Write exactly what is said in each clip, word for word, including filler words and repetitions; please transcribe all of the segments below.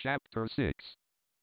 Chapter six.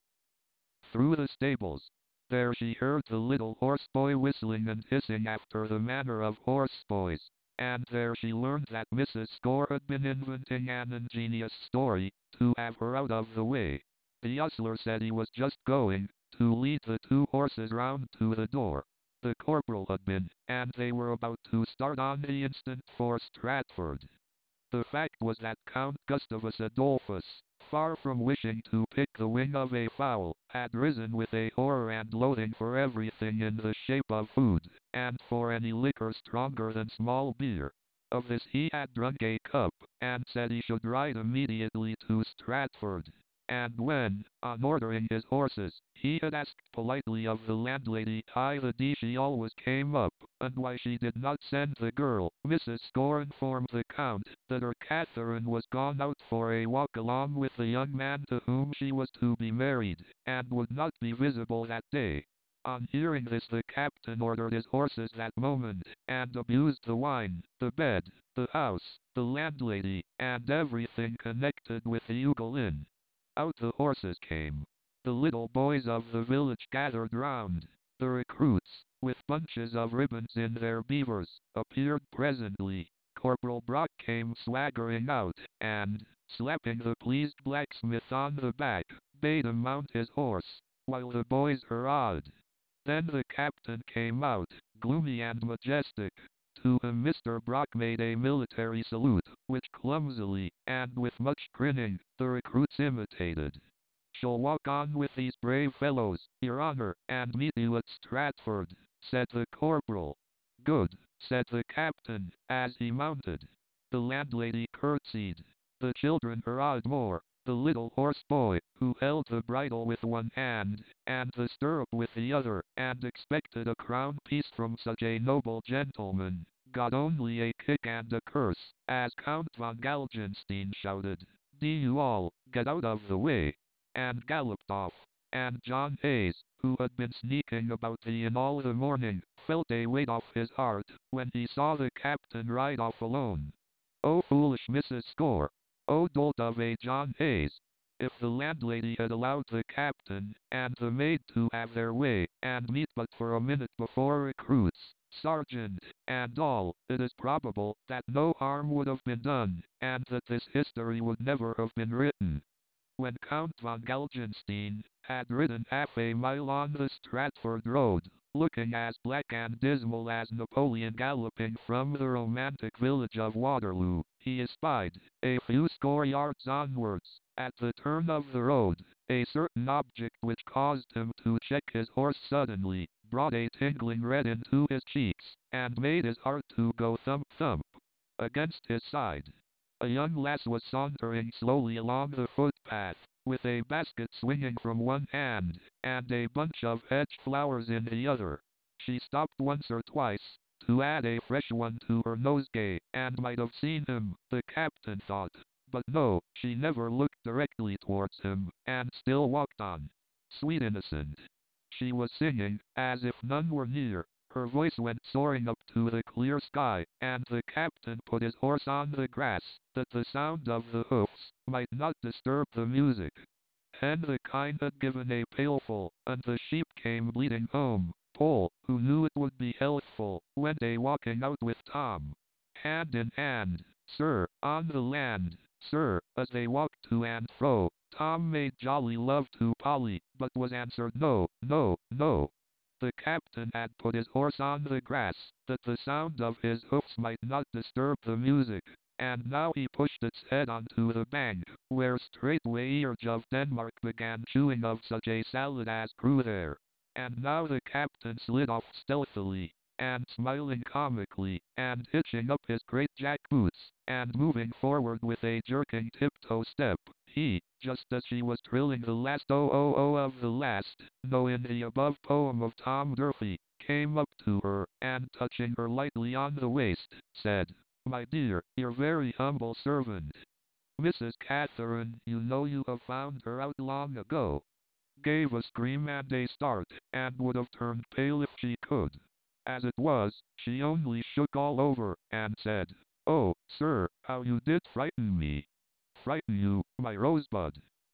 Through the stables. There she heard the little horseboy whistling and hissing after the manner of horseboys, and there she learned that Missus Score had been inventing an ingenious story, to have her out of the way. The ostler said he was just going, to lead the two horses round to the door. The corporal had been, and they were about to start on the instant for Stratford. The fact was that Count Gustavus Adolphus, far from wishing to pick the wing of a fowl, had risen with a horror and loathing for everything in the shape of food, and for any liquor stronger than small beer. Of this he had drunk a cup, and said he should ride immediately to Stratford. And when, on ordering his horses, he had asked politely of the landlady why the d she always came up, and why she did not send the girl, Missus Score informed the Count that her Catherine was gone out for a walk along with the young man to whom she was to be married, and would not be visible that day. On hearing this the captain ordered his horses that moment, and abused the wine, the bed, the house, the landlady, and everything connected with the Eagle Inn. Out the horses came. The little boys of the village gathered round. The recruits, with bunches of ribbons in their beavers, appeared presently. Corporal Brock came swaggering out, and, slapping the pleased blacksmith on the back, bade him mount his horse, while the boys hurrahed. Then the captain came out, gloomy and majestic. To him Mister Brock made a military salute, which clumsily, and with much grinning, the recruits imitated. "Shall walk on with these brave fellows, your honor, and meet you at Stratford," said the corporal. "Good," said the captain, as he mounted. The landlady curtsied. The children hurrahed more. The little horse-boy, who held the bridle with one hand, and the stirrup with the other, and expected a crown piece from such a noble gentleman, got only a kick and a curse, as Count von Galgenstein shouted, "Do you all, get out of the way," and galloped off. And John Hayes, who had been sneaking about the inn all the morning, felt a weight off his heart, when he saw the captain ride off alone. Oh, foolish Missus Score! Oh, dolt of a John Hayes! If the landlady had allowed the captain and the maid to have their way, and meet but for a minute before recruits, sergeant, and all, it is probable that no harm would have been done, and that this history would never have been written. When Count von Galgenstein had ridden half a mile on the Stratford road, looking as black and dismal as Napoleon galloping from the romantic village of Waterloo, he espied, a few score yards onwards, at the turn of the road, a certain object which caused him to check his horse suddenly, brought a tingling red into his cheeks, and made his heart to go thump-thump. Against his side, a young lass was sauntering slowly along the footpath, with a basket swinging from one hand, and a bunch of hedge flowers in the other. She stopped once or twice, to add a fresh one to her nosegay, and might have seen him, the captain thought. But no, she never looked directly towards him, and still walked on. Sweet innocent! She was singing, as if none were near. Her voice went soaring up to the clear sky, and the captain put his horse on the grass, that the sound of the hoofs might not disturb the music. Then the kine had given a pailful, and the sheep came bleating home. Paul, who knew it would be healthful, went a-walking out with Tom. Hand in hand, sir, on the land, sir, as they walked to and fro. Tom made jolly love to Polly, but was answered no, no, no. The captain had put his horse on the grass, that the sound of his hoofs might not disturb the music, and now he pushed its head onto the bank, where straightway Earge of Denmark began chewing of such a salad as grew there. And now the captain slid off stealthily, and smiling comically, and hitching up his great jack boots, and moving forward with a jerking tiptoe step, he, just as she was trilling the last oh oh oh of the last no in the above poem of Tom Durfee, came up to her, and touching her lightly on the waist, said, "My dear, your very humble servant. Missus Catherine, you know you have found her out long ago." Gave a scream and a start, and would have turned pale if she could. As it was, she only shook all over, and said, "Oh, sir, how you did frighten me." "Frighten you, my rosebud?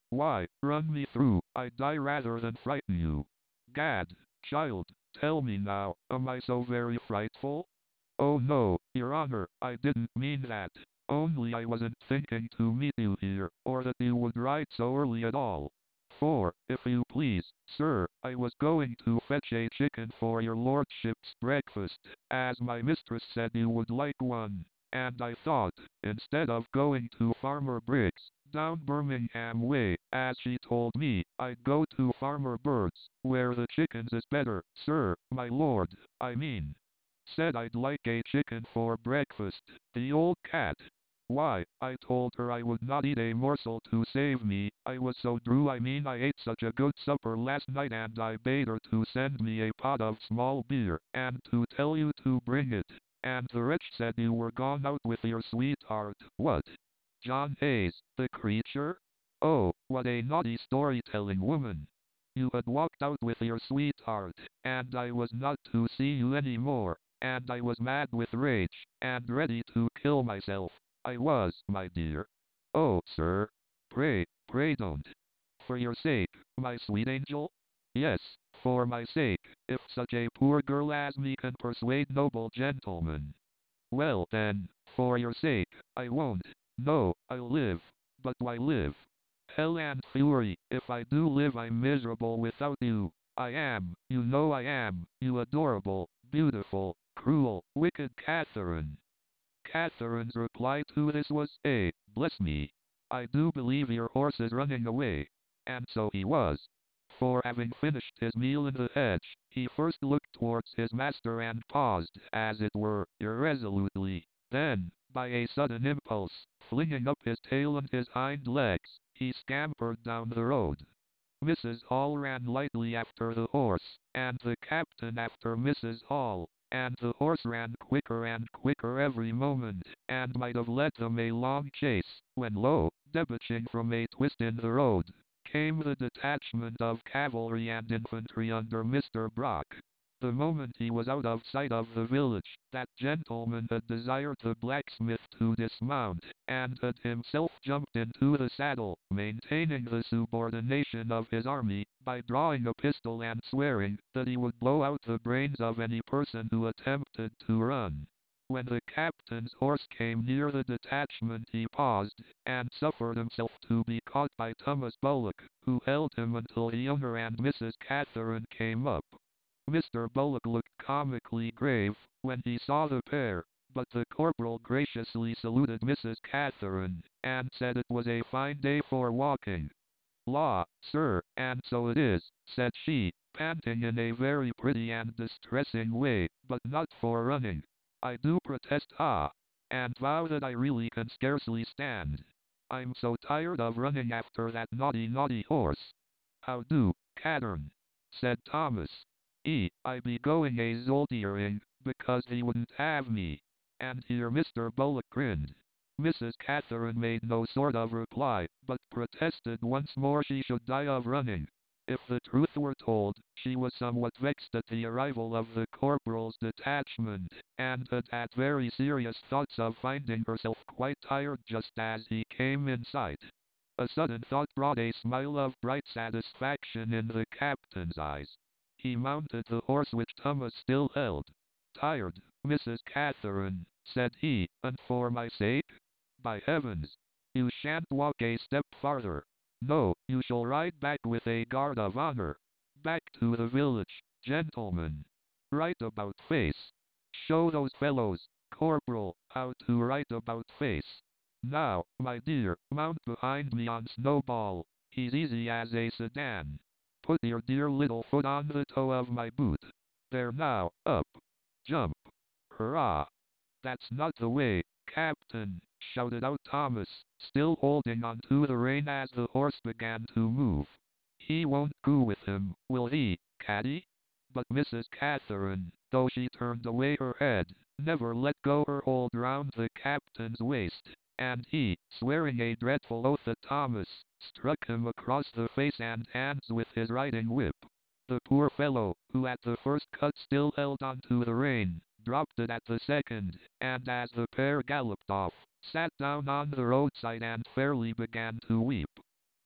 Why, run me through, I'd die rather than frighten you. Gad, child, tell me now, am I so very frightful? Oh no, your honor, I didn't mean that. Only I wasn't thinking to meet you here, or that you would ride so early at all. For, if you please, sir, I was going to fetch a chicken for your lordship's breakfast, as my mistress said you would like one, and I thought, instead of going to Farmer Briggs, down Birmingham way, as she told me, I'd go to Farmer Bird's, where the chickens is better, sir, my lord, I mean. Said I'd like a chicken for breakfast, the old cat. Why, I told her I would not eat a morsel to save me, I was so drew I mean I ate such a good supper last night and I bade her to send me a pot of small beer, and to tell you to bring it, and the wretch said you were gone out with your sweetheart. What? John Hayes, the creature? Oh, what a naughty storytelling woman. You had walked out with your sweetheart, and I was not to see you any more, and I was mad with rage, and ready to kill myself. I was, my dear. Oh, sir. Pray, pray don't. For your sake, my sweet angel? Yes, for my sake, if such a poor girl as me can persuade noble gentlemen. Well then, for your sake, I won't. No, I'll live. But why live? Hell and fury, if I do live I'm miserable without you. I am, you know I am, you adorable, beautiful, cruel, wicked Catherine. Catherine's reply to this was, "Eh, bless me. I do believe your horse is running away." And so he was. For having finished his meal in the hedge, he first looked towards his master and paused, as it were, irresolutely. Then, by a sudden impulse, flinging up his tail and his hind legs, he scampered down the road. Missus Hall ran lightly after the horse, and the captain after Missus Hall, and the horse ran quicker and quicker every moment, and might have led them a long chase, when lo, debouching from a twist in the road, came the detachment of cavalry and infantry under Mister Brock. The moment he was out of sight of the village, that gentleman had desired the blacksmith to dismount, and had himself jumped into the saddle, maintaining the subordination of his army, by drawing a pistol and swearing that he would blow out the brains of any person who attempted to run. When the captain's horse came near the detachment he paused, and suffered himself to be caught by Thomas Bullock, who held him until the owner and Missus Catherine came up. Mister Bullock looked comically grave when he saw the pair, but the corporal graciously saluted Missus Catherine, and said it was a fine day for walking. "Law, sir, and so it is," said she, panting in a very pretty and distressing way, "but not for running. I do protest ah, and vow that I really can scarcely stand. I'm so tired of running after that naughty naughty horse." "How do, Cattern?" said Thomas. "E, I be going a zoldiering, because he wouldn't have me." And here Mister Bullock grinned. Missus Catherine made no sort of reply, but protested once more she should die of running. If the truth were told, she was somewhat vexed at the arrival of the corporal's detachment, and had had very serious thoughts of finding herself quite tired just as he came in sight. A sudden thought brought a smile of bright satisfaction in the captain's eyes. He mounted the horse which Thomas still held. "Tired, Missus Catherine," said he, "and for my sake? By heavens! You shan't walk a step farther. No, you shall ride back with a guard of honor. Back to the village, gentlemen. Right about face. Show those fellows, corporal, how to right about face. Now, my dear, mount behind me on Snowball. He's easy as a sedan. Put your dear little foot on the toe of my boot. There now, up. Jump. Hurrah! That's not the way, Captain," shouted out Thomas, still holding on to the rein as the horse began to move. "He won't go with him, will he, Caddy?" But Missus Catherine, though she turned away her head, never let go her hold round the captain's waist, and he, swearing a dreadful oath at Thomas, struck him across the face and hands with his riding whip. The poor fellow, who at the first cut still held on to the rein, dropped it at the second, and as the pair galloped off, sat down on the roadside and fairly began to weep.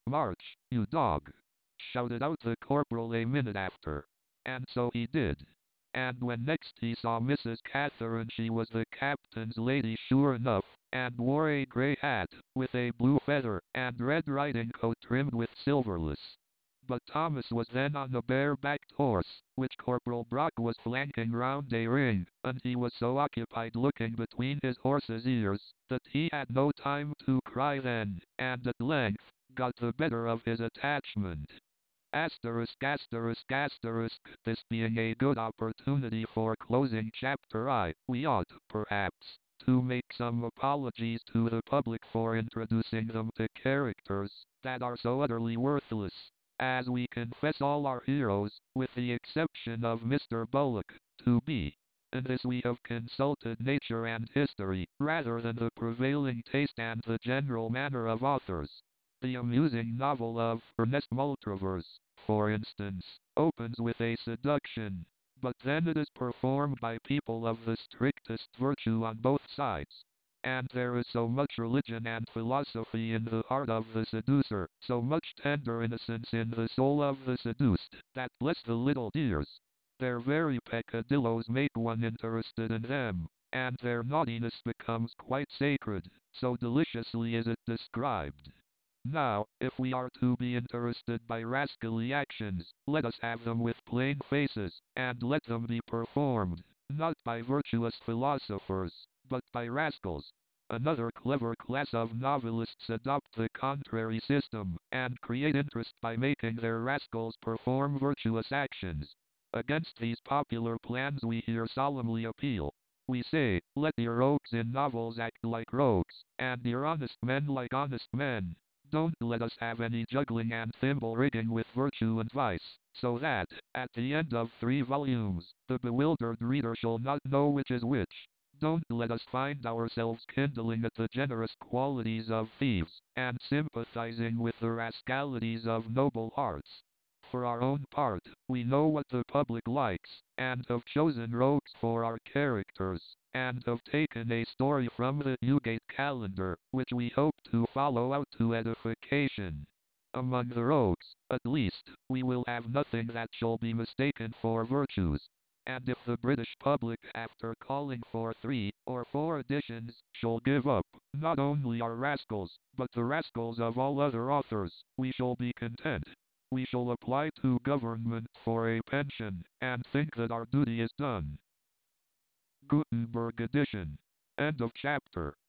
March, you dog! Shouted out the corporal a minute after. And so he did. And when next he saw Missus Catherine, she was the captain's lady sure enough, and wore a grey hat, with a blue feather, and red riding coat trimmed with silver lace. But Thomas was then on a bare-backed horse, which Corporal Brock was flanking round a ring, and he was so occupied looking between his horse's ears, that he had no time to cry then, and at length, got the better of his attachment. Asterisk, asterisk, asterisk, this being a good opportunity for closing chapter I, we ought, perhaps, to make some apologies to the public for introducing them to characters that are so utterly worthless, as we confess all our heroes, with the exception of Mister Bullock, to be. In this we have consulted nature and history, rather than the prevailing taste and the general manner of authors. The amusing novel of Ernest Maltravers, for instance, opens with a seduction, but then it is performed by people of the strictest virtue on both sides. And there is so much religion and philosophy in the heart of the seducer, so much tender innocence in the soul of the seduced, that bless the little dears, their very peccadillos make one interested in them, and their naughtiness becomes quite sacred, so deliciously is it described. Now, if we are to be interested by rascally actions, let us have them with plain faces, and let them be performed, not by virtuous philosophers, but by rascals. Another clever class of novelists adopt the contrary system, and create interest by making their rascals perform virtuous actions. Against these popular plans we here solemnly appeal. We say, let your rogues in novels act like rogues, and your honest men like honest men. Don't let us have any juggling and thimble rigging with virtue and vice, so that, at the end of three volumes, the bewildered reader shall not know which is which. Don't let us find ourselves kindling at the generous qualities of thieves, and sympathizing with the rascalities of noble hearts. For our own part, we know what the public likes, and have chosen rogues for our characters, and have taken a story from the Newgate Calendar, which we hope to follow out to edification. Among the rogues, at least, we will have nothing that shall be mistaken for virtues. And if the British public, after calling for three or four editions, shall give up, not only our rascals, but the rascals of all other authors, we shall be content. We shall apply to government for a pension, and think that our duty is done. Gutenberg edition. End of chapter.